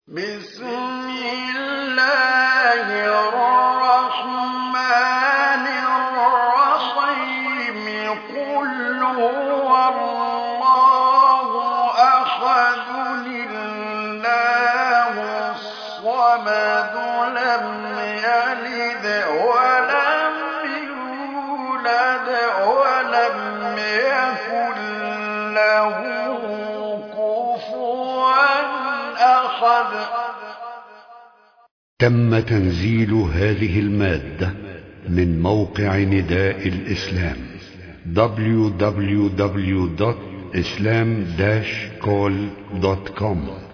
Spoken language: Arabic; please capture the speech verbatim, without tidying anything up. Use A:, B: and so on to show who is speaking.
A: بسم الله الرحمن الرحيم قل هو الله أحد الله الصمد لم يلد ولم يولد ولم يكن له كفوا أحد.
B: تم تنزيل هذه المادة من موقع نداء الإسلام دبليو دبليو دبليو دوت إسلام داش كول دوت كوم.